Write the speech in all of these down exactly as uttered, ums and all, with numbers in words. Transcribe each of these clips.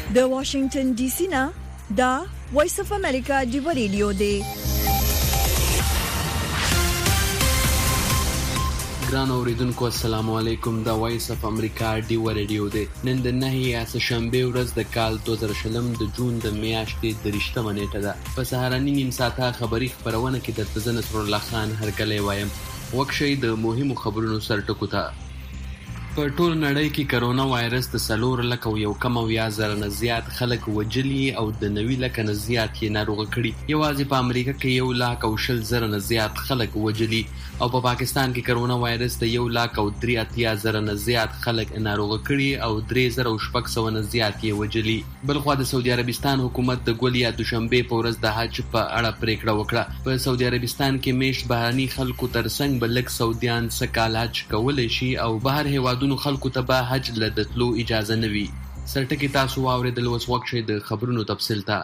د واشنگټن ډي سي نه دا وایس اف امریکا دی ریډیو دی. ګران اوریدونکو السلام علیکم. دا وایس اف امریکا دی ریډیو دی. نن د نهي اس شنبه ورځ د کال دوه زره شلم د جون د میاشتې د رښتمه نیټه ده. په سهارنی نیم ساعته خبری خبرونه کې د تزن نصر الله خان هرکلی وایم. وکشي د مهمو خبرونو سر ټکو ته. په ټول نړۍ کې کرونا وایرس د سلور لک او یو کم او یا زره نه زیات خلک وجلی او د نوي لک نه زیات یې ناروغ کړي. یوازې په امریکا کې یو لاک او شل زره نه زیات خلک وجلی او په پا پاکستان کې کرونا وایرس د یو لاک او درې اتیا زره نه زیات خلک ناروغ کړي او درې زره او شپږ سوه نه زیات یې وجلی. بلخوا د سعودي عربستان حکومت د ګول یا دوشنبه په ورځ د حج په اړه پریکړه وکړه. په سعودي عربستان کې میشت بهرني خلکو ترڅنګ بلک سعودیان سکال حج کولای شي او بهر هیوادونو خلکو ته به حج لدتلو اجازه نه وي. سرټکی تاسو واوریدل اوس وخت شي د خبرونو تفصیل ته.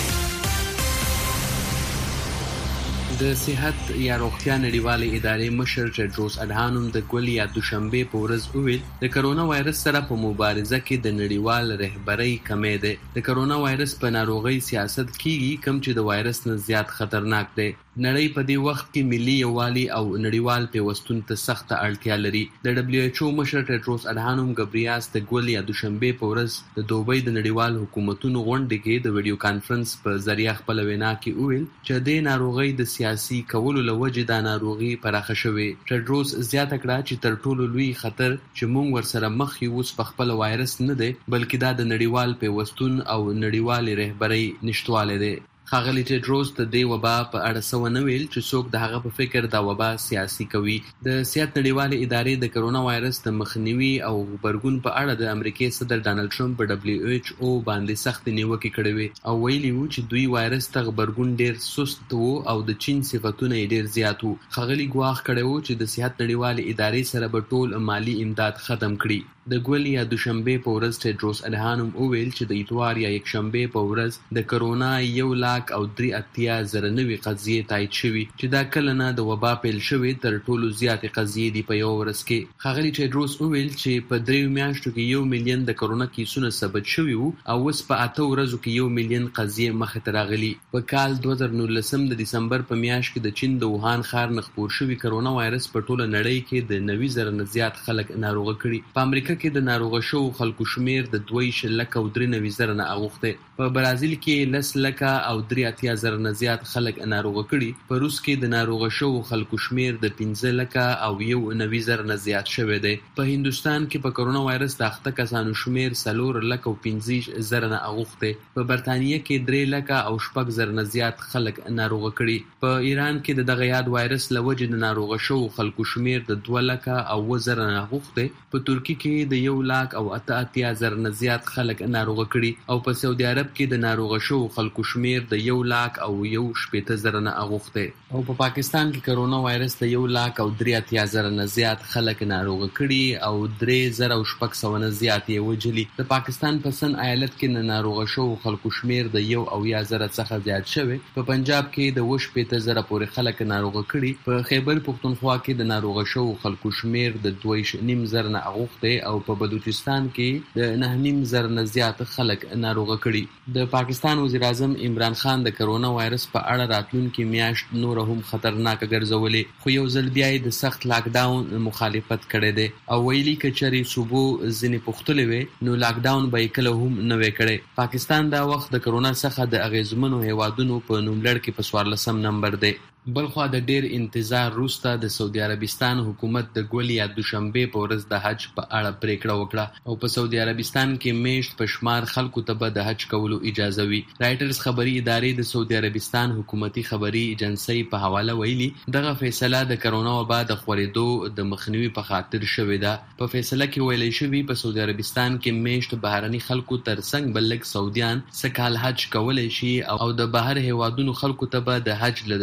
د صحت یا روغتیا نړیوالې ادارې مشر ټیډروس اډهانوم د ګول یا دوشنبه په ورځ وویل د کرونا وایرس سره په مبارزه کې د نړیوال رهبرۍ کمی ده. د کرونا وایرس په ناروغۍ سیاست کیږي کوم چې د وایرس نه زیات خطرناک دی. نړۍ په دې وخت کې ملي یووالي او نړیوال پیوستون ته سخته اړتیا لري. د دبليو ایچ او مشر ټیډروس اډهانوم ګبریاس د ګول یا دوشنبه په ورځ د دوبۍ د نړیوال حکومتونو غونډه کې د ویډیو کانفرنس په ذریعہ خپل وینا کې وویل چې د ناروغۍ د سیاسي کولو لوجه د ناروغي پراخه شوې. ټیډروس زیاته کړه چې تر ټولو لوی خطر چې موږ ورسره مخ یو په خپل وایرس نه دی بلکې دا د نړیوال پیوستون او نړیوال رهبرۍ نشټواله دی. ښاغلي ټیډروس د دې وبا په اړه څه ونه ویل چې څوک د هغه په فکر دا وبا سیاسي کوي. د صحت نړیوالې ادارې د کرونا وایرس د مخنیوي او غبرګون په اړه د امریکای صدر ډانلډ ټرمپ په دبليو ایچ او باندې سخت نیوکې کړې وې او ویلي وو چې دوی وایرس ته غبرګون ډیر سست وو او د چین صفتونه یې ډیر زیات وو. ښاغلي ګواښ کړی وو چې د صحت نړیوالې ادارې سره به ټول مالی امداد ختم کړي. د ګول یا دوشنبه په ورځ ټیډروس اډهانوم وویل چې د اتوار یا یکشنبه په ورځ د کرونا یو لاک او درې اتیا زره نوي قضیې تایید شوي چې دا کله نه د وبا پیل شوې تر ټولو زیاتې قضیې دي په یو ورځ کې. ښاغلي ټیډروس وویل چې په دریو میاشتو کې یو میلیون د کرونا کیسونه ثبت شوي وو او اوس په اته ورځو کې یو میلیون قضیې مخې ته راغلي. په کال دوه زره نولسم د دسمبر په میاشت کې د چین د ووهان ښار نه خپور شوي کرونا وایرس په ټوله نړۍ کې د نوي زره نه زیات خلک ناروغ کړي. په امریکا کې د ناروغ شوو خلکو شمیر د دوه ویشت لکه او درې نوي زره نه اوښتی. په برازیل کې لس لکه او درې اتیا زره نه زیات خلک ناروغ کړي. په روس کې د ناروغ شوو خلکو شمیر د پنځه لکه او یو نوي زره نه زیات شوی دی. په هندوستان کې په کرونا وایرس د اخته کسانو شمیر څلور لکه او پنځه زره نه اوښتی. په برتانیه کې درې لکه او شپږ زره نه زیات خلک ناروغ کړي. په ایران کې د دغه یاد وایرس له وجې د ناروغ شوو خلکو شمیر د دوه لکه او اووه زره نه اوښتی. په ترکیه کې د یو لاک او اته اتیا زره نه زیات خلک ناروغ کړي او په سعودي عرب کې د ناروغ شوو خلکو شمیر د یو لاک او یو شپېته زره نه اوښتی. او په پاکستان کې کرونا وایرس د یو لاک او درې اتیا زره نه زیات خلک ناروغ کړي او درې زره او شپږ سوه نه زیات یې وجلي. د پاکستان په سن ایالت کې ناروغ شوو خلکو شمیر د یو او یا زره څخه زیات شوی. په پنجاب کې د اووه شپېته زره پورې خلک ناروغ کړي. په خیبر پختونخوا کې د ناروغ شوو خلکو شمیر د دوه ویشت نیم زره نه اوښتی او په بلوچستان کې د نه نیم زره نه زیات خلک ناروغ کړي. د پاکستان وزیر اعظم عمران خان د کرونا وایرس په اړه راتلونکي میاشت نور هم خطرناک ګرځولې خو یو ځل بیا د سخت لاک ډاون مخالفت کړی دی او ویلي که چېرې صوبو ځینې پوښتلې وي نو لاک ډاون به یې کله هم نه وی کړی. پاکستان دا وخت د کرونا څخه د اغیزمنو هیوادونو په نوملړ کې په څوارلسم نمبر دی. بلخوا د ډیر انتظار وروسته د سعودي عربستان حکومت د ګول یا دوشنبه په ورځ د حج په اړه پریکړه وکړه او په سعودي عربستان کې میشت په شمار خلکو ته به د حج کولو اجازه وي. رایټرز خبري ادارې د سعودي عربستان حکومتي خبري ایجنسۍ په حواله ویلي دغه فیصله د کرونا وبا د خورېدو د مخنیوي په خاطر شوې ده. په فیصله کې ویلي شوي په سعودي عربستان کې میشت بهرني خلکو ترڅنګ بلک سعودیان سکال حج کولای شي او د بهر هیوادونو خلکو ته به د حج لدتلو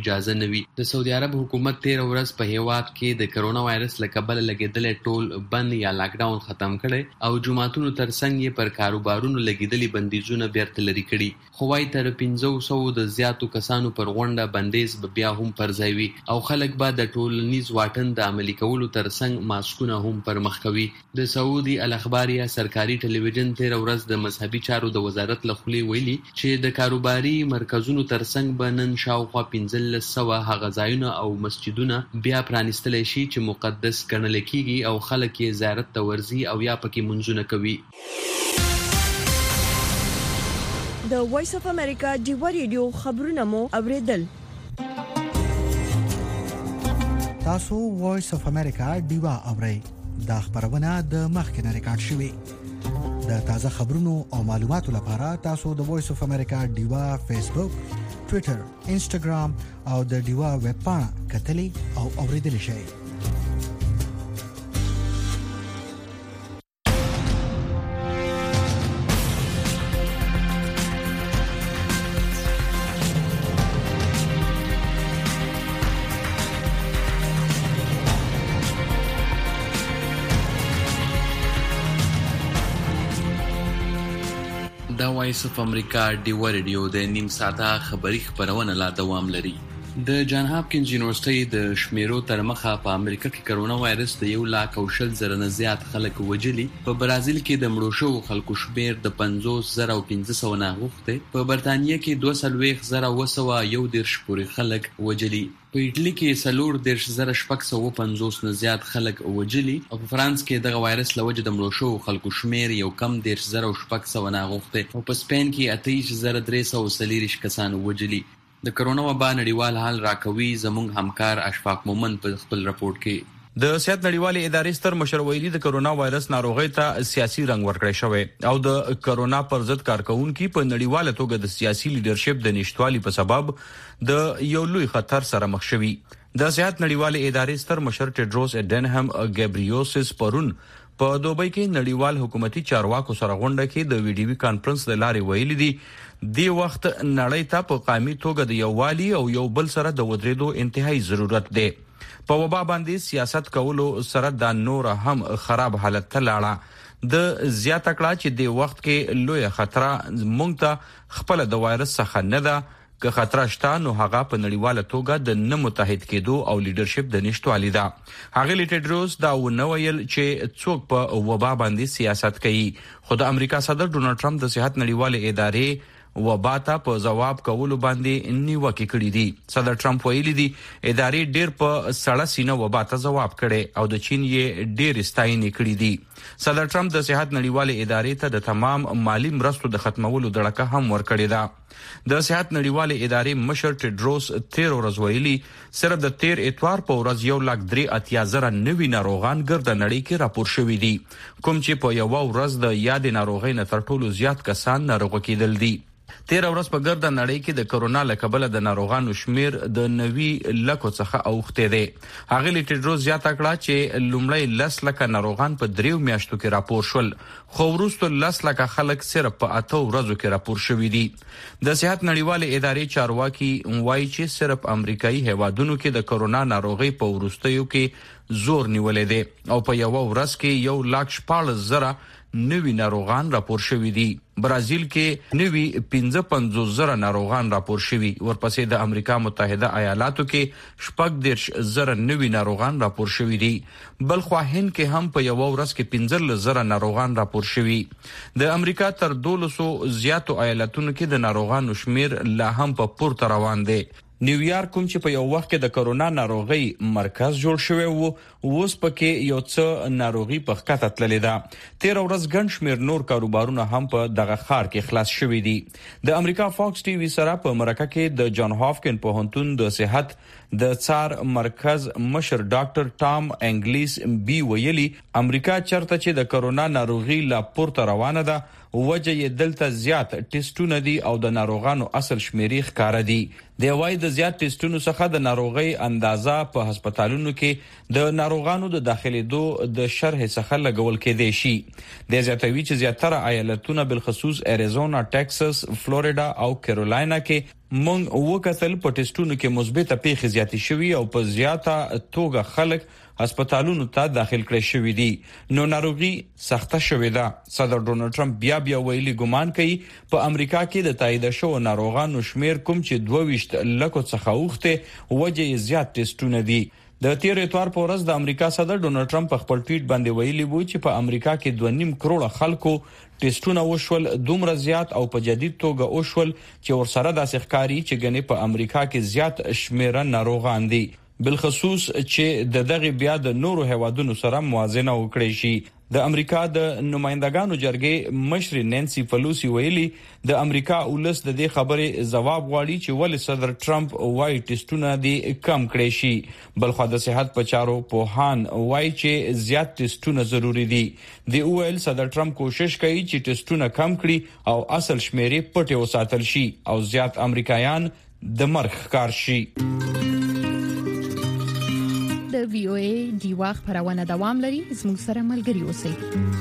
اجازه نه وي. د سعودي عرب حکومت تیر ورځ په هیواد کې د کرونا وایرس له کبله لګیدلې ټول بند یا لاک ډاون ختم کړي او جمعتونو ترڅنګ یې پر کاروبارونو لګیدلې بندیزونه بیرته لري کړي. خو وايي تر پنځه سوه د زیاتو کسانو پر غونډه بندیز به بیا هم پر ځای وي او خلک به د ټولنیز واټن د عملي کولو ترڅنګ ماسکونه هم پر مخ کوي. د سعودي الاخبار یا سرکاري ټلویزیون تیر ورځ د مذهبي چارو د وزارت له خولې ویلي چې د کاروباري مرکزونو ترڅنګ به نن شاوخوا پنځلس سوه هغه ځایونه او مسجدونه بیا پرانیستلی شي چې مقدس ګڼل کیږي او خلک یې زیارت ته ورځي او یا پکې منځونه کوي. د وایس اف امریکا ډیوا ریډیو خبرونه مو اوریدل. تاسو وایس اف امریکا ډیوا اورئ. دا خبرونه د مخکنه ریکارډ شوې. د تازه خبرونو او معلوماتو لپاره تاسو د وایس اف امریکا ډیوا فیسبوک، ټوئیټر، انسټاګرام او د ډیوا ویب پاڼه کتلی او اوریدلی شئ. دا وایس اف امریکا ډیوا ریډیو د نیم ساعته خبری خبرونه لا دوام لري. د جان هاپکینز یونیورسيټي د شمیرو تر مخه په امریکا کې کرونا وایرس د یو لاک او شل زره نه زیات خلک وجلي. په برازیل کې د مړو شوو خلکو شمیر د پنځوس زره او پنځه سوه نه غوښته. په برتانیې کې دوه څلوېښت زره اوه سوه یو دېرش پورې خلک وجلي. په ایټالي کې څلور دېرش زره شپږ سوه پنځوس نه زیات خلک وجلي او په فرانس کې دغه وایرس له وجې د مړو شوو خلکو شمیر یو کم دېرش زره او شپږ سوه نه غوښته او په سپین کې اته ویشت زره درې سوه څلېرویشت کسان وجلي. د کرونا وبا نړیوال حال راکوي زموږ همکار اشفاق مومن په خپل راپورټ کې. د صحت نړیوالې ادارې ستر مشر ویلي د کرونا وایرس ناروغۍ ته سیاسي رنګ ورکړی شوی او د کرونا پر ضد کارکونکو په نړیواله توګه د سیاسي لیډرشپ د نشټوالي په سبب د یو لوی خطر سره مخ شوي. د صحت نړیوالې ادارې ستر مشر ټیډروس اډینهم ګیبریوسس پرون په دوبۍ کې نړیوال حکومتي چارواکو سره غونډه کې د ویډیوي کانفرنس د لارې ویلي دي دی وخت نړۍ ته په قامي توګه د یووالي او یو بل سره د ودرېدو انتهایی ضرورت دی. په وبا باندې سیاست کولو سره د نور هم خراب حالت ته لاړه. د زیاته کړه چې د وخت کې لوی خطر مونږ ته خپل د وایرس څخه نه ده که خطر شته نو هغه په نړیواله توګه د نه متحد کېدو او لیډرشپ د نشټوالي ده. هغه لیډروس دا ونه ویل چې څوک په وبا باندې سیاست کوي. خو د امریکا صدر ډونالد ټرمپ د صحت نړیوالې ادارې وبا ته په جواب کولو باندې نیوکه کړې دي. صدر ټرمپ ویلي دي ادارې ډېر په سړه سینه وبا ته جواب کړي او د چین یې ډېر ستاینې کړې دي. صدر ټرمپ د صحت نړیوالې ادارې ته د تمام مالی مرستو د ختمولو دړکه هم ورکړې ده. د صحت نړیوالې ادارې مشر ټیډروس تیر ورځ ویلي صرف د تیر اتوار په ورځ یو لاک درې اتیا زره نوي ناروغان ګرد نړۍ کې راپور شوي دي کوم چې په یو ورځ د یاد ناروغۍ نه تر ټولو زیات کسان ناروغ کېدل دي. تیر ورځ په ګرد نړۍ کې د کرونا له کبله د ناروغانو شمیر د نوي لکو څخه اوخته دي. هغه لیټروز زیاته کړه چې لومړی لس لکه ناروغان په دریو میاشتو کې راپور شول خو وروسته لس لکه خلک صرف په اته ورځو کې راپور شوي دي. د صحت نړیوالې ادارې چارواکي وایي چې صرف امریکایي هیوادونو کې د کرونا ناروغي په وروستیو کې زور نیولې دي او په یو ورځ کې یو لاک شپاړس زره نوي ناروغان راپور شوي دي. برازیل کې نوي پنځه پنځوس زره ناروغان راپور شوي. ورپسې د امریکا متحده ایالاتو کې شپږ دېرش زره نوي ناروغان راپور شوي دي. بل خو هند کې هم په یو ورځ کې پنځلس زره ناروغان راپور شوي. د امریکا تر دولسو زیاتو ایالتونو کې د ناروغانو شمیر لا هم په پورته روان دی. نیویارک کوم چې په یو وخت کې د کرونا ناروغي مرکز جوړ شوی وو اوس پکې یو څه ناروغي په ښکته تللې ده. تیر ورځ ګڼ شمېر نور کاروبارونه هم په دغه ښار کې خلاص شوي دي. د امریکا فاکس ټي وي سره په مرکه کې د جان هاپکن پوهنتون د صحت د څار مرکز مشر ډاکټر ټام انګلیس بي ویلي امریکا چرته چې د کرونا ناروغي لا پورته روانه ده وجه یې دلته زیات ټیسټونه دي او د ناروغانو اصل شمیرې ښکاره دي. د وايي د زیات ټیسټونو څخه د ناروغي اندازه په هسپتالونو کې د ناروغانو د داخليدو د شرح څخه لګول کېدای شي. د زیاتوي چې زیاتره ایالتونه بالخصوص اریزونا، ټکساس، فلوریدا او کیرولینا کې مونږ وکتل په ټیسټونو کې مثبت پیښې زیاتې شوي او په زیاته توګه خلک هسپتالونو ته داخل کړي شوي دي نو ناروغي سخته شوې ده. صدر ډونالد ټرمپ بیا بیا ویلي ګمان کوي په امریکا کې د تایید شوو ناروغانو شمیر کوم چې دوه ویشت لکو څخه اوخته وجه زیات ټیسټونه دي. د تیر اتوار په ورځ د امریکا صدر ډونالد ټرمپ په خپل ټویټ باندې ویلي وو چې په امریکا کې دوه نیم کروڑه خلکو ټیسټونه وشول دومره زیات او په جدید توګه وشول چې ورسره د ښکاری چې ګنې په امریکا کې زیات شمیره ناروغان دي بالخصوص چې د دغه بیا د نورو هیوادونو سره موازنه وکړي شي. د امریکا د نمائندګانو جرګې مشر نانسي پلوسی ویلي د امریکا ولس د دې خبرې ځواب غواړي چې ولې صدر ټرمپ وايي ټیسټونه دي کم کړي شي. بلخو د صحت په چارو پوهان وايي چې زیات ټیسټونه ضروری دي. د اویل صدر ټرمپ کوشش کوي چې ټیسټونه کم کړي او اصل شمیرې پټه وساتل شي او زیات امریکایان د مرګ کار شي. د وی او ای دیوا خبرونه دوام لري زموږ سره ملګري اوسئ.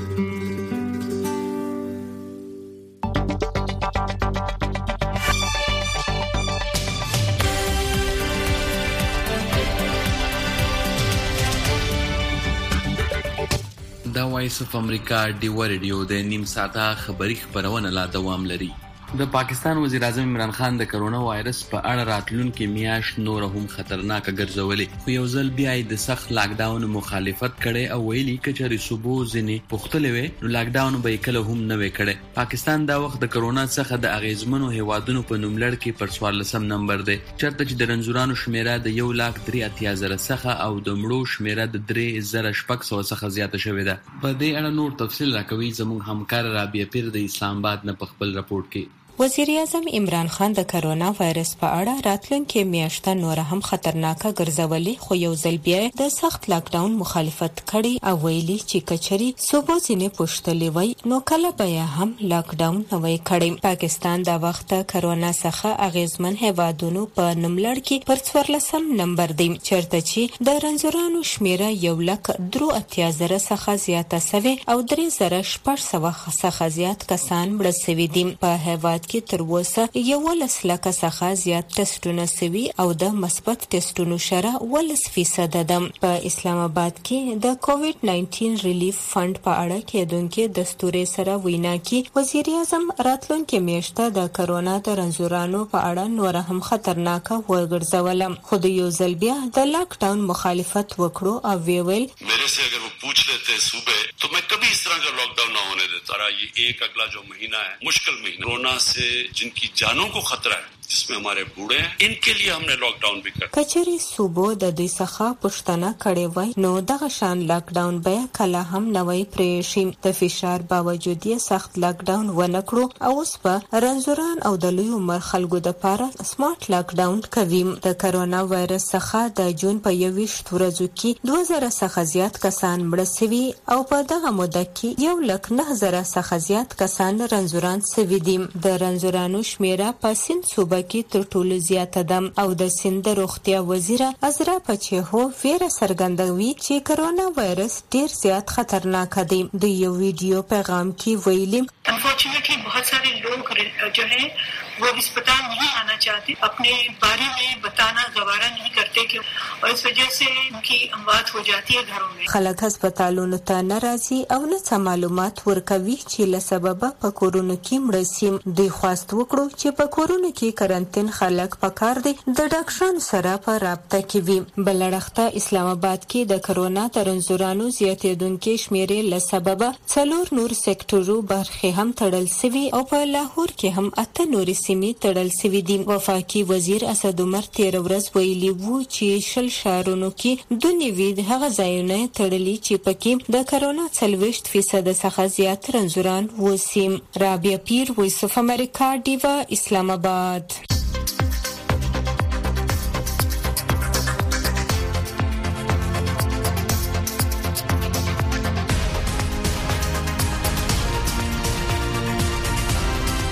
دا وایس اف امریکا ډیوا ریډیو د نیم ساعته خبری خبرونه لا دوام لري. د پاکستان وزیر اعظم عمران خان د کرونا وایرس په اړه راتلونکي میاشت نور هم خطرناک ګرځولې خو یو ځل بیا د سخت لاک ډاون مخالفت کړي او ویلي کچري صوبو ځنې پختلوي نو لاک ډاون به کله هم نه وکړي. پاکستان دا وخت د کرونا څخه د اغیزمنو هیوادونو په نوملړ کې پر څوارلسم نمبر دی چرته چې د رنځورانو شمیره د یو لاک درې اتیا زره څخه او د مړو شمیره د درې زره شپږ سوه څخه زیاته شوې ده. په دې اړه نور تفصیل راکوي زموږ همکار رابعه پیر د اسلام آباد نه په خپل راپورټ کې. وزیر اعظم عمران خان د کرونا وایرس په اړه راتلونکي میاشته نور هم خطرناکه ګرځولې خو یو ځل بیا د سخت لاک ډاون مخالفت کړي او ویلي چې کچري صوبو ځینې پښتلې وای نو کله بیا هم لاک ډاون نه وای کړي. پاکستان دا وخت کرونا څخه اغیزمن هیوادونو په نوملړ کې پر څوارلسم نمبر دی چرته چې د رنځورانو شمیره یو لک درې اتیا زره څخه زیاته سوي او درې زره شپږ سوه څخه زیات کسان مړه شوي دي. په هیواد کې تر اوسه یولس لکه څخه زیات ټیسټونه سوي او د مثبت ټیسټونو شرح ولس فیصد ده. په اسلام آباد کې د کووډ نایزده ریلیف فند په اړه کېدونکو دستوري سره وینا کې وزیر اعظم راتلونکي میاشته د کرونا د رنځورانو په اړه نور هم خطرناکه ورګرځول خو د یو ځل بیا د لاک ډاون مخالفت وکړو او ویل मेरे से अगर वो पूछ लेते सुबह तो मैं कभी इस तरह का लॉकडाउन ना होने देता. ये एक अगला जो महीना है मुश्किल महीना कोरोना से जिनकी जानों को खतरा है जिसमें हमारे बूढ़े हैं इनके लिए हमने लॉकडाउन भी कर कचरी सूबो د دوی څخه پښتنه کړي وای نو دغه شان لاک ډاون به کله هم نوې پریشي د فشار باوجود یې سخت لاک ډاون ونکړو او اوس په رنځوران او د لوی عمر خلکو د پاره سمارټ لاک ډاون کوي. د کرونا وایرس څخه د جون په یوویشت ورځو کې دوه زره څخه زیات کسان مړه شوي او په دغه موده کې یو لک نه زره څخه زیات کسان رنځوران شوي دي. د رنځورانو شمیره په سند صوبه کې تر ټولو زیاته ده او د سند روغتیا وزیر ازرا پچهو ویره څرګندوي چې کرونا وایرس ډیر زیات خطرناک دی. د یو ویډیو پیغام کې ویلي Unfortunately, बहुत सारे लोग जो है वो अस्पताल नहीं आना चाहते, अपने बारे में बताना गवारा नहीं करते क्यों और इस वजह से उनकी अमवात हो जाती है घरों में. خلک هسپتالونو ته ناراضي او نه معلومات ورکوي چې له سببه په کورونو کې مړ شي. دوی خواست وکړو چې په کورونو کې کرنټین خلک پکار دي د ډاکټرانو سره په رابطه کې وي. بلړخته اسلام آباد کې د کرونا ترنځورانو زیاتېدونکو شمیرې له سببه څلور نور سېکټورو برخې هم تړل شوي او په لاهور کې هم اته نورې سیمې تړل شوي دي. وفاقي وزیر اسد عمر تیر ورځ ویلي وو چې شل ښارونو کې دوه نوي هغه ځایونه تړلي چې پکې د کرونا څلوېښت فیصد څخه زیات رنځوران وسیم. رابعه پیر وایس اف امریکا ډیوا اسلام آباد.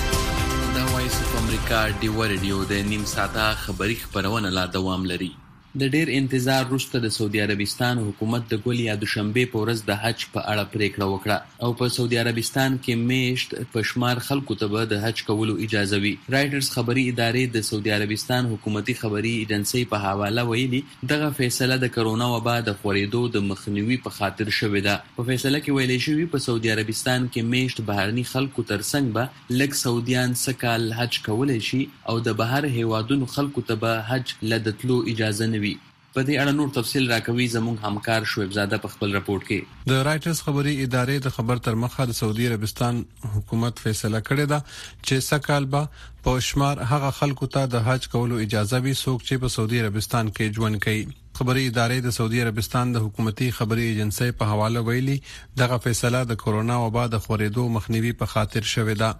ډیوا ریډیو د نیم ساعته خبری خبرونه لا دوام لري. د ډیر انتظار وروسته د سعودي عربستان حکومت د ګول یا دوشنبه په ورځ د حج په اړه پریکړه وکړه او په سعودي عربستان کې میشت په شمار خلکو ته به د حج کولو اجازه وي. رائټرز خبري ادارې د سعودي عربستان حکومتي خبري ایجنسي په حواله ویلي دغه فیصله د کرونا وبا د خورېدو د مخنیوي په خاطر شوې ده. په فیصله کې ویلي شوی په سعودي عربستان کې میشت بهرني خلکو ترڅنګ به لږ سعودیان سکهال حج کولای شي او د بهر هیوادونو خلکو ته به حج لدتلو اجازه نه وي. په دې اړه نور تفصیل راکوي زموږ همکار شعیب زاده په خپل راپورټ کې. د رائټرز خبري ادارې د خبر تر مخه د سعودي عربستان حکومت فیصله کړې ده چې سکهال به په شمار هغه خلکو ته د حج کولو اجازه وي څوک چې په سعودي عربستان کې ژوند کوي. خبري ادارې د سعودي عربستان د حکومتي خبري ایجنسي په حواله ویلي دغه فیصله د کرونا وبا د خورېدو مخنیوي په خاطر شوې ده.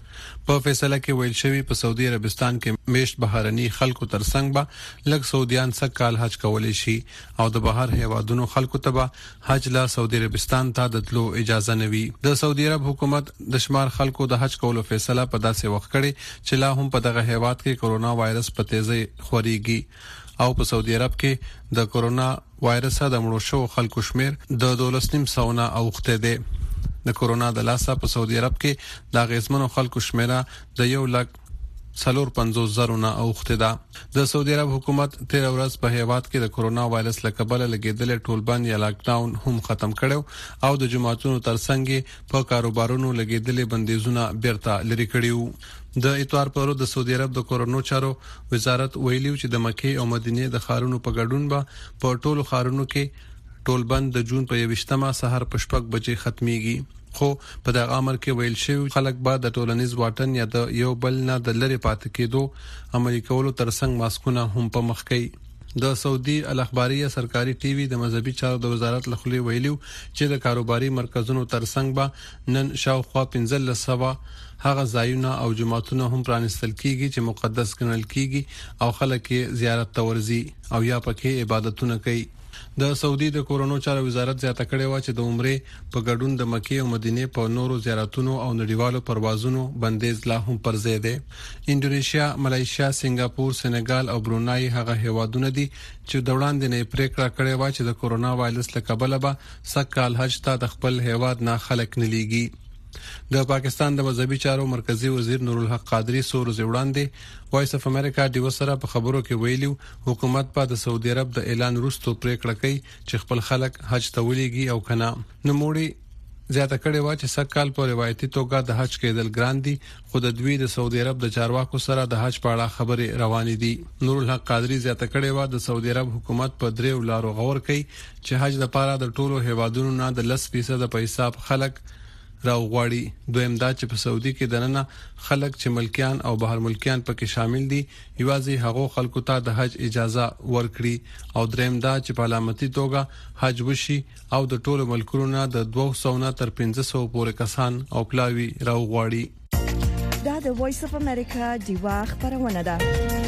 په فیصله کې ویل شوی په سعودي عربستان کې میشت بهرني خلکو ترڅنګ به لږ سعودیان سکهال حج کولای شي او د بهر هیوادونو خلکو ته به حج لا سعودي عربستان ته د تلو اجازه نه وي. د سعودي عرب حکومت د شمار خلکو د حج کولو فیصله په داسې وخت کړي چې لا هم په دغه هیواد کې کرونا وایرس په تیزی خوريږي او په سعودي عرب کې د کرونا وایرس د مړو شو خلکو شمیر د دولسنیم سونه اوخته دي. د کرونا د لاسه په سعودي عرب کې د غیزمنو خلکو شمیره د یو لک څلور پنځوس زره نه اوخته ده. د سعودي عرب حکومت تیر ورځ په هیواد کې د کرونا وایرس له کبله لګیدل ټول بند یا لاک ډاون هم ختم کړو او د جماعتونو ترڅنګ په کاروبارونو لګیدل بندیزونه بیرته لري کړیو. د اتوار پر ورځ د سعودي عرب د کرونا چارو وزارت ویلیو چې د مکه او مدینه د خارونو په ګډون به په ټولو خارونو کې ټول بند د جون په یوشتمه سحر په شپږ بجې ختميږي. خو په دغه امر کې ویل شوی خلک به د ټولنیز واټن یا د یو بل نه د لری پاتې کېدو عملي کولو ترڅنګ ماسکونه هم په مخ کوي. د سعودي الاخباريه سرکاري ټي وي د مذهبي چارو د وزارت لخوا ویلو چې د کاروباري مرکزونو ترڅنګ به نن شاوخوا پنځه سوه هغه ځایونه او جماعتونه هم پرانستل کیږي چې مقدس ګڼل کیږي او خلک یې زیارت ته ورځي او یا پکې عبادتونه کوي. د سعودي د کورونو چارو وزارت زیاته کړې و چې د عمره په ګډون د مکه او مدینه په نورو زیارتونو او نړیوالو پروازونو بندیز لا هم پر ځای دی. انډونیشیا، ملایشیا، سنگاپور، سنگال او برونای هغه هیوادونه دي چې د وړاندې نه پریکړه کړې و چې د کرونا وایرس له کبله به سکهال حج ته د خپل هیواد نه خلک نه لیږي. د پاکستان د مذهبي چارو مرکزی وزیر نور الحق قادری سور زوړاندې وایس اف امریکا ډیو سره په خبرو کې ویلو حکومت په د سعودي عرب د اعلان وروسته پریکړه کوي چې خپل خلک حج ته ولېږي او کنه. نوموړي زیاته کړې و چې سکهال په روایتي توګه د حج کېدل ګران دي خو د دوی د سعودي عرب د چارواکو سره د حج په اړه خبرې روانې دي. نور الحق قادری زیاته کړې و د سعودي عرب حکومت په درې لارو غور کوي چې حج لپاره د ټولو هیوادونو نه د لس فیصد په حساب خلک راوغواړي. دویم دا چې په سعودي کې دننه خلک چې ملکیان او بهر ملکیان پکې شامل دي یوازې هغه خلکو ته د حج اجازه ورکړي او دریم دا چې په علامتي توګه حج وشي او د ټولو ملکونو نه د دوه سوه نه تر پنځه سوه پورې کسان او پلاوي راوغواړي. دا د وایس اف امریکا دیوا خبرونه ده.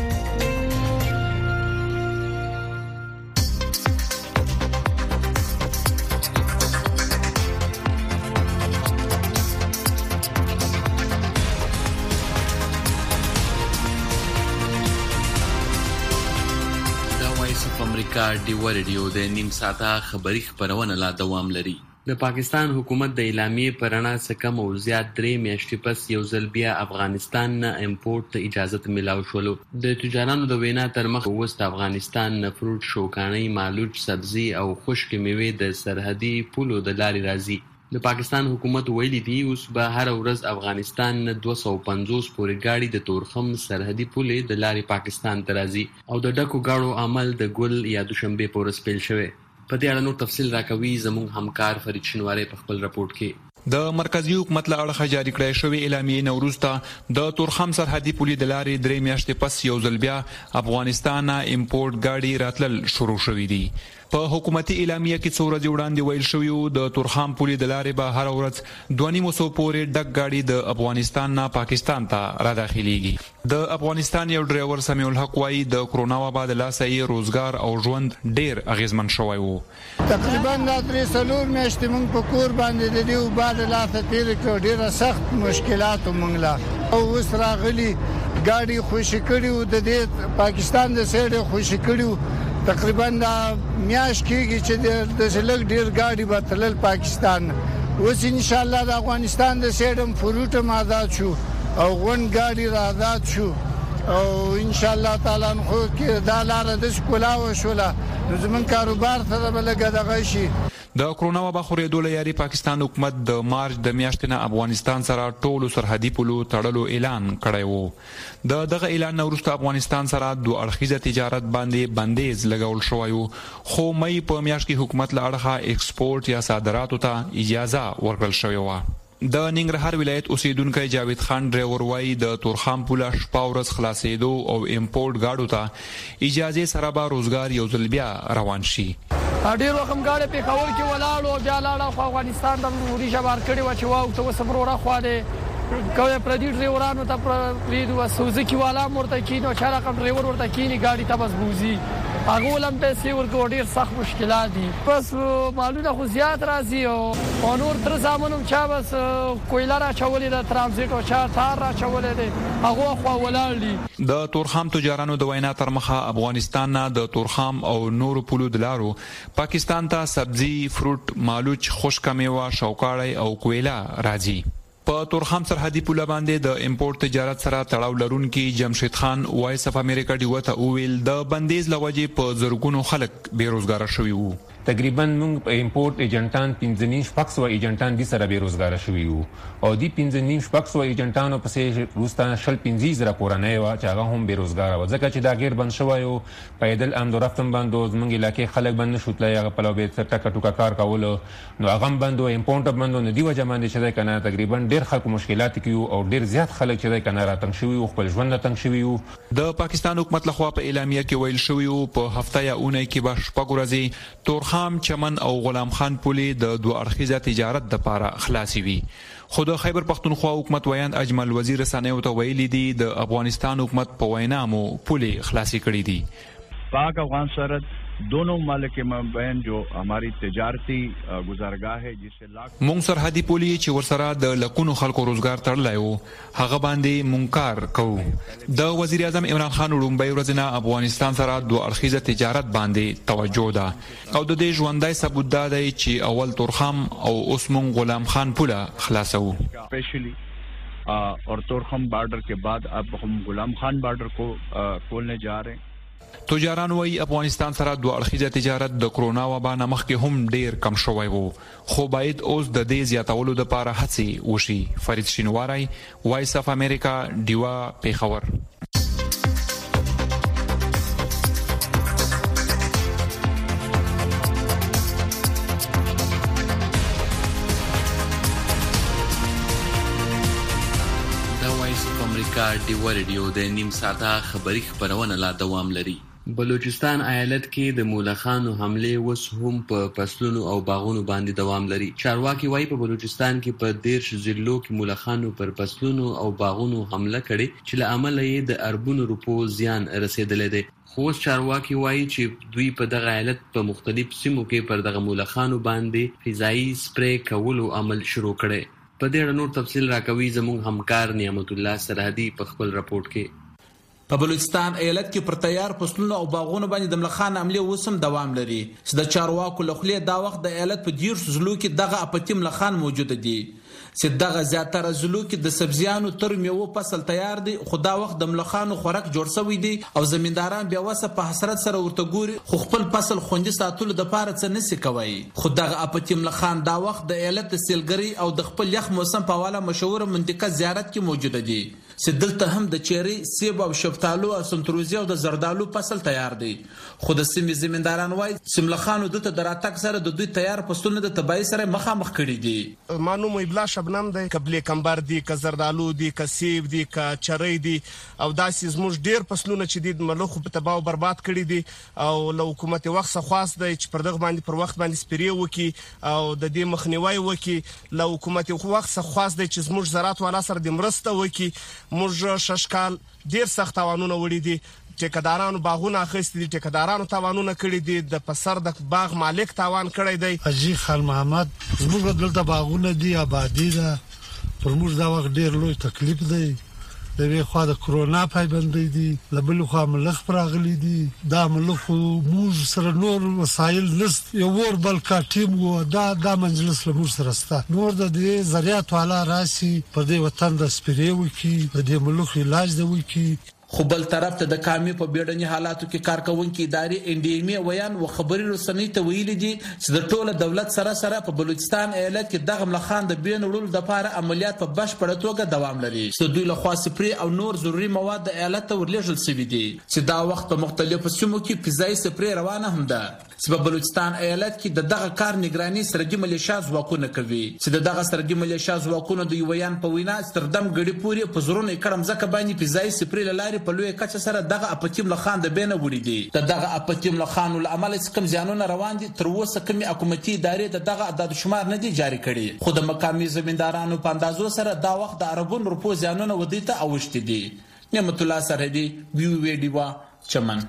امریکا ډیو رادیو د نیم ساعته خبری خبرونه لا دوام لري. د پاکستان حکومت د اعلامیې پرانا څخه کم او زیات درې میاشتې پس یو ځل بیا افغانستان نه امپورټ ته اجازه ملاو شول. د تجارانو د وینا تر مخ وست افغانستان نه فروټ، شوکاني، مالوچ، سبزي او خشک میوې د سرحدي پولو د لارې راځي. د پاکستان حکومت ویلي دی اوس به هر ورځ افغانستان نه دوه سوه پنځوس پورې گاډي د تورخم سرحدي پولې د لارې پاکستان ته راځي او د ډکو گاډو عمل د ګل یا دوشنبه په ورځ پیل شوی. په دې اړه نور تفصیل راکوي زموږ همکار فرید شنواری په خپل راپورټ کې. د مرکزی حکومت له اړخه جاری کړی شوی اعلامیې نوروسته د تورخم سرحدي پولې د لارې درې میاشتې پس یو ځل بیا افغانستان نه امپورټ گاډي راتلل شروع شوې دي. په حکومتي اعلامیه کې څو ورځې وړاندې ویل شوی و د تورخم پولې د لارې به هر ورځ دوه نیم سوه پورې ډک گاډي د افغانستان نه پاکستان ته را داخليږي. د افغانستان یو ډرایور سمیع الحق وايي د کرونا وبا د لاسه یې روزګار او ژوند ډیر اغیزمن شوی وو. تقریبا د درې څلور میاشتې موږ په کور باندې د دې وبا د لاسه تیر کړو، ډیر سخت مشکلات موږ لا او اوس راغلي گاډي خوشی کړیو د دې پاکستان د سیډ خوشی کړیو تقریبا دا میاش کېږي چې د سلګ ډیر گاډي به تلل پاکستان. اوس ان شاء الله د افغانستان د سیډم فروټ آزاد شو او غون گاډي را آزاد شو او ان شاء الله تعالی خو کې دا لار د سکولاو شوله نو زمون کاروبار سره بلګه دغه شي. د کرونا وبا خورېدو لري پاکستان حکومت د مارچ د میاشتې نه افغانستان سره ټولو سرحدي پولو تړلو اعلان کړی وو. د دغه اعلان وروسته افغانستان سره دوه اړخیزه تجارت باندې بندیز لګول شوی وو، خو مې په میاشت کې حکومت له اړخه ایکسپورټ یا صادراتو ته اجازه ورکړل شوې وه. د ننګرهار ولایت اوسیدونکو جاوید خان ډرایور وایي د تورخم پوله شپه ورځ خلاصېدو او امپورټ گاډو ته اجازه سره به روزګار یو ځل بیا روان شي. ډېر وخت غاړه په کول کې ولاړو بیا لاړو خو افغانستان د نوري شبار کړي و چې واو ته وسمرو خو ده کوي پردي ډرایورانو ته پریدو سوزکی والا مرته کینو چې رقم ډرایور ورته کینی گاډي ته بس بوزي هغه ولم په سی ورکو ډېر سخت مشکلات دي. بس مالونه خو زیات راځي او نور تر زمونږ چا بس کویلا را چولې د ترانزیت او چا تار را چولې دي هغه خو ولاړ دي. د تورخم تجارانو د وینا تر مخه افغانستان نه د تورخم او نور پولو دلارو پاکستان ته سبزی، فروټ، مالوچ، خشک میوه، شوکاړی او کویلا راځي. په تورخم سرحدي پوله باندې د امپورټ تجارت سره تړاو لرونکي جمشید خان وایس اف امریکا ډیو ته وویل د بندیز لوجې په زرګونو خلک بیروزګار شوي وو. تقریبا موږ په امپورټ ایجنټان پنځه نیم شپږ سوه ایجنټان دي سره بیروزګار شوي وو او دی پنځه نیم شپږ سوه ایجنټانو پسې روستا شل پنځه زره کورنۍ وه چې هغه هم بیروزګار وه ځکه چې دا غیر بند شوی و پیدل امد و رفتم بند و زموږ علاقې خلک بند نه شو تللی هغه پلو به ټکه ټوکه کار کولو نو هغه هم بند و امپورټ بند و نو دې وجه باندې چې دی که نه تقریبا ډېر خلکو مشکلات کې وو او ډېر زیات خلک چې دی که نه راتنګ شوي وو خپل ژوند نه تنګ شوي وو. د پاکستان حکومت لخوا په اعلامیه کې ویل شوي وو په هفته یا اونۍ کې به شپږ ورځې تورخم، چمن او غلام خان پولې د دوه اړخیزه تجارت لپاره خلاصي وي. خو د خیبر پختونخوا حکومت ویاند اجمل وزیر رسنیو ته ویلي دي د افغانستان حکومت په وینا مو پولې خلاصي کړې دي. पाक अफगान सरहद दोनों मुल्क के मबैन जो हमारी तजारती गुजारगाह है जिससे लाख مونږ سرحدي پولي چې ورسره د لکونو خلکو روزګار تړلی و هغه باندې مونږ کار کوو. د وزیر اعظم عمران خان لومړی ورځ نه افغانستان سره دوه اړخیزه تجارت باندې توجه ده او د دې ژوندی ثبوت دا دی چې اول تورخم او اوس مونږ غلام خان پوله خلاصو. स्पेशली और तोरखम बॉर्डर के बाद अब हम गुलाम खान बॉर्डर को खोलने जा रहे हैं. تجاران وايي افغانستان سره دوه اړخیزه تجارت د کرونا وبا نه مخکې هم ډیر کم شوی وو خو باید اوس د دې زیاتولو لپاره هڅې وشي. فرید شینواری، وایس اف امریکا، ډیوا، پیښور. ډیوا ریډیو د نیم ساعته خبری خبرونه لا دوام لري. بلوچستان ایالت کې د مولخانو حمله وس هم په فصلونو او باغونو باندې دوام لري. چارواکي وايي په بلوچستان کې په دیرش ضلعو کې مولخانو پر فصلونو او باغونو حمله کړې چې له امله یې د اربونو روپو زیان رسیدلی دی. خو چارواکي وايي چې دوی په دغه ایالت په مختلف سیمو کې پر دغه مولخانو باندې فضایي سپری کولو عمل شروع کړي. په دې اړه نور تفصیل راکوي زموږ همکار نعمت الله سرحدي په خپل راپورټ کې. په بلوچستان ایالت کې پر تیار فصلونو او باغونو باندې د ملخان عملیه وسم دوام لري چې د چارواکو له خولې دا وخت د ایالت په ډیر ضلعو کې دغه اپتي ملخان موجود دي چې دغه زیاتره ضلعو کې د سبزیانو تر میوه فصل تیار دي خو دا وخت د ملخانو خوراک جوړ شوی دي او زمینداران بیا وسه په حسرت سره ورته ګوري خو خپل فصل خوندي ساتلو د پاره څه نسی کوي. خو دغه اپتي ملخان دا وخت د ایالت د سیلګری او د خپل یخ موسم په حواله مشهور منطقه زیارت کې موجود دي چې دلته هم د چيري، سیب او شفتالو او سنتروزي او د زردالو فصل تیار دي. خو د سیمې زمینداران وایي چې ملخانو دته دراتک سره د دوی تیار فصلونه د تبعی سره مخامخ کړي دي. مانو مبلا شبنم دی، قبل کمبر دی، ک زردالو دی، ک سیب دی، ک چری دی او داسې زموږ ډیر فصلونه چې د ملخو په تباہ او برباد کړي دي او له حکومت وخت خاص دی چې پر دغه باندې پر وخت باندې سپری وکي او د دې مخنیوي وکي. له حکومت وخت خاص دی چې زموږ زراعت والا سره د مرسته وکي. موږ ششکال ډیر سخت تاوانونه وړي دي، ټیکدارانو باغونه اخیستي دي، ټیکدارانو تاوانونه کړي دي، د پسر د باغ مالک تاوان کړی دی. حاجی خان محمد زموږ دلته باغونه دي، آبادی ده، پر موږ دا وخت ډیر لوی تکلیف دی د وی خو د کرونا پایبندۍ دي لبل خو ملخ پراغلي دي دا ملخ موږ سره نور وسایل لست یو ور بل کا ټیم و دا د مجلس له موږ سره ستا نور د دې ذریعہ والا راسي په دې وطن د سپریو کې د دې ملخ علاج دی وکي. خو بل طرف ته د کامي په بیړني حالاتو کې کارکونکو ادارې ان ډي ام ای ویان او خبري رسنۍ ته ویلي دي چې د ټوله دولت سره سره په بلوچستان ایالت کې دغه ملخان د بین وړلو د لپاره عملیات په بشپړه توګه دوام لري چې دوی له خوا سپری او نور ضروري مواد د ایالت ته ورلېږل شوي دي چې دا وخت په مختلفو سیمو کې فضایي سپری روانه هم ده چې په بلوچستان ایالت کې د دغه کار نگراني سرګي ملیشیا ځواکونه کوي چې د دغه سرګي ملیشیا ځواکونه د ویان په وینا ستردم غړي پوري په زورونه کړم ځکه باندې فضایي سپری لاري په لوی کچه سره دغه اپتیم لخان د بینه وړي دي د دغه اپتیم لخان ول عمل کم زیانونه روان دي تر اوسه کمی حکومتي ادارې د دغه عدد شمار نه دي جاری کړي خو د مقامي زمیندارانو په اندازو سره دا وخت د عربون روپو زیانونه ودی ته اوښتي دي. نعمت الله سرحدي وی وی ډیوا چمن.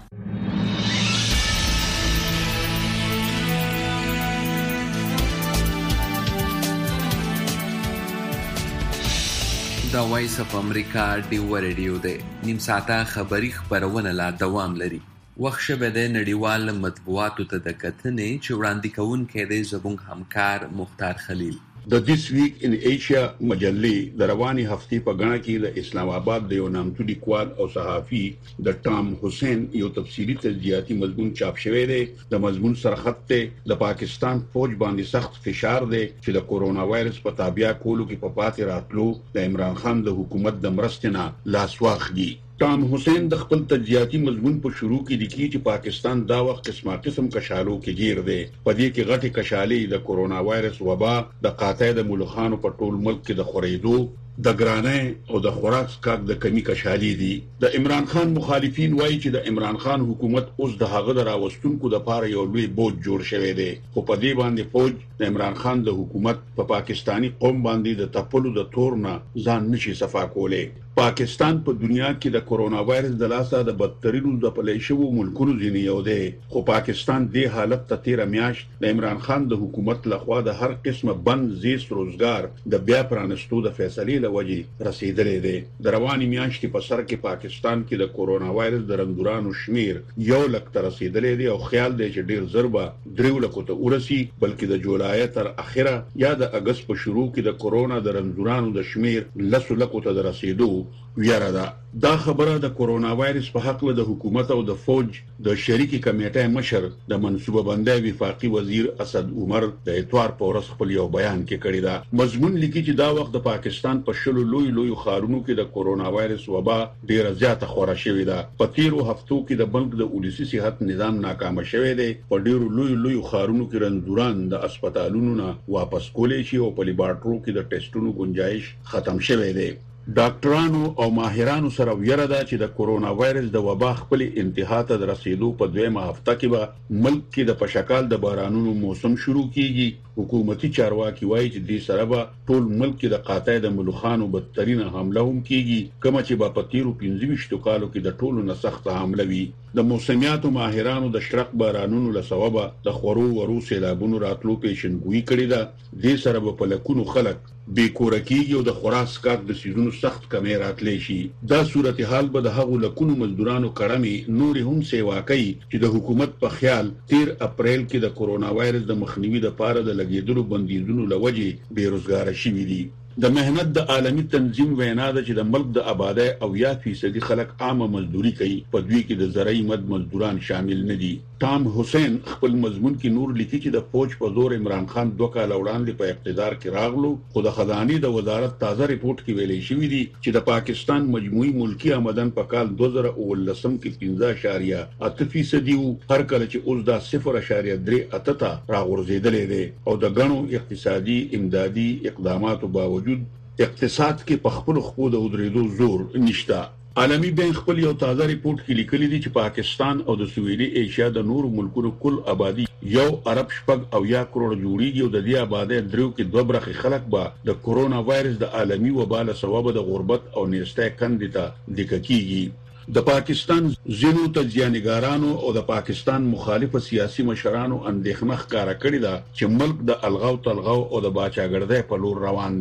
دا وایس اف امریکا ډیو ریډیو دی. نیم ساعته خبری خبرونه لا دوام لري. وخت شبه د نړیوال مطبوعاتو ته د کتنې چې وړاندې کوونکی دی زموږ همکار مختار خلیل. د دیس ویک ان ایشیا مجلې د رواني هفتې په غاڼه کې د اسلام آباد د یو نامتو لیکوال او صحافي د ټام حسین یو تفصیلی تجزیاتی مضمون چاپ شوی دی. د مضمون سرخط ته د پاکستان فوج باندې سخت فشار دی چې د کورونا وایرس په تابع کولو کې په پاتې راتلو د عمران خان د حکومت د مرستې نه لاس واخلي. ټام حسین د خپل تجزیاتی مضمون په شروع کې لیکي چې پاکستان دا وخت قسمه قسم کشالو کې گیر دی. په دې کې غټي کشالې د کورونا وایرس وبا د قاطع د ملخانو په ټول ملک کې د خورېدو د ګرانۍ او د خوراک سکاک د کمی کشالې دي. د عمران خان مخالفین وایي چې د عمران خان حکومت اوس د هغه د راوستونکو د پاره یو لوی بوج جوړ شوی دی خو په دې باندې فوج د عمران خان د حکومت په پاکستانی قوم باندې د تپلو د تور نه ځان نشي صفا کولی. پاکستان په دنیا کې د کورونا وایرس د لاسه د بدترینو د پلیشو ملکونو ځینې یو دی خو پاکستان د حالت ته تیر میاش د عمران خان د حکومت لخوا د هر قسمه بند زیست روزګار د بیا پرانستو د فیصلې لوجې رسیدلې دی. د رواني میاش کې په سر کې پاکستان کې د کورونا وایرس د رندورانو شمیر یو لک تر رسیدلې دی او خیال دی چې ډیر ضربه دریو لکو ته ورسی بلکې د جولای تر اخره یا د اگست په شروع کې د کورونا د رندورانو د شمیر لسو لکو ته رسیدو ویره ده. دا خبره د کورونا وایرس په حق له د حکومت او د فوج د شریکي کمیټې مشر د منصوبه بندۍ وفاقي وزیر اسد عمر د اتوار په ورځ خپل یو بیان کې کړی دا. مضمون لیکي چې دا وخت د پاکستان په شلو لوی لوی خارونو کې د کورونا وایرس وبا ډیره زیاته خوره شوې ده. په تیرو هفتو کې د بلک د ولسی صحت نظام ناکام شوی دی. په ډیرو لوی لوی خارونو کې رندوران د هسپتالونو نه واپس کولې شي او په لیبارټرو کې د ټیسټونو گنجائش ختم شوی دی. ډاکټرانو او ماهرانو سره ویره ده چې د کورونا وایرس د وبا خپل انتها ته د رسیدو په دویمه هفته کې به ملک کې د پشکال د بارانونو موسم شروع کیږي. حکومتي چارواکي وایي چې دې سره به ټول ملک کې د قاطع د ملخانو بدترینه حمله هم کیږي کوم چې په پتیرو پنځه ویشت کالو کې د ټولو نه سخت حمله وي. د موسمیاتو ماهرانو د شرق بارانونو له سببه د خورو ورو سیلابونو راتلو پیشنګوئی کړې ده. دې سره به په لکونو خلک بې کوره کیږي او د خوراک سکاک د سیزونو سخت کمی راتلی شي. دا صورتحال به د هغو لکونو مزدورانو کړمې نورې هم سیوا کوي چې د حکومت په خیال تیر اپریل کې د کورونا وایرس د مخنیوي لپاره د لګیدلو بندیزونو لوجې بیروزګاره شوي دي. د مهنت د عالمی تنظیم وینا ده چې د ملک د آبادی او یا فیصدي خلک عامه مزدوري کوي په دوی کې د زرعي مد مزدوران شامل نه دي. ټام حسین خپل مضمون کې نور لیکي چې د فوج په زور عمران خان دوه کاله وړاندې په اقتدار کې راغلو خو د خزانه د وزارت تازه ریپورت کې ویلي شوی دی چې د پاکستان مجموعي ملکی آمدن په کال دوه زره اوولسم کې پنځه اعشاریه اته فیصدي وو هر کله چې اوس دا صفر اعشاریه درې اته ته راغورځېدلې دی او د غنو اقتصادي امدادي اقداماتو باوجود اقتصاد کې په خپل خپل د ودرېدو زور نشته. عالمی بانک خپل یو تازه ریپورت کې لیکلي دي چې پاکستان او د سویلي ایشیا د نورو ملکونو کل آبادی یو ارب شپږ او یا کروڑ جوړیږي او د دې آبادی درو کې دوه برخې خلک به د کورونا وایرس د عالمی وبا له سبب د غربت او نیستۍ کندې ته ډیکه کیږي. د پاکستان ځینو تجزیه‌نګارانو او د پاکستان مخالف سیاسي مشرانو اندېښنه ښکاره کړې ده چې ملک د الغاو تلغاو او د باچاګردۍ په لور روان دی.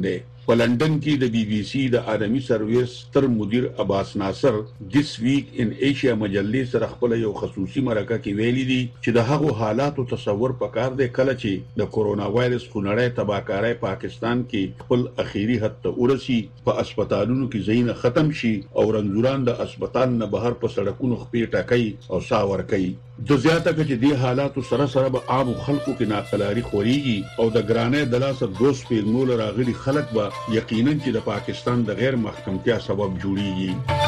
په لندن کې د بي بي سي د عالمي سرویس تر مدیر عباس ناصر دیس ویک ان ایشیا مجلې سره خپل یو خصوصي مرکه کې ویلي دي چې د هغو حالاتو تصور پکار دی کله چې د کورونا وایرس خونړی تباکارۍ پاکستان کې خپل اخیری حد ته ورسی په هسپتالونو کې ځایونه ختم شي او رنځوران د هسپتال نه بهر په سړکونو خپې ټکای او ساور کوي. د زیاته کې د حالاتو سره سره به عام خلکو کې ناقلاري خوريږي او د ګرانې د لاسه دوس پیغمول راغلي خلک به یقینا چې د پاکستان د غیر محکمتیا سبب جوړیږي.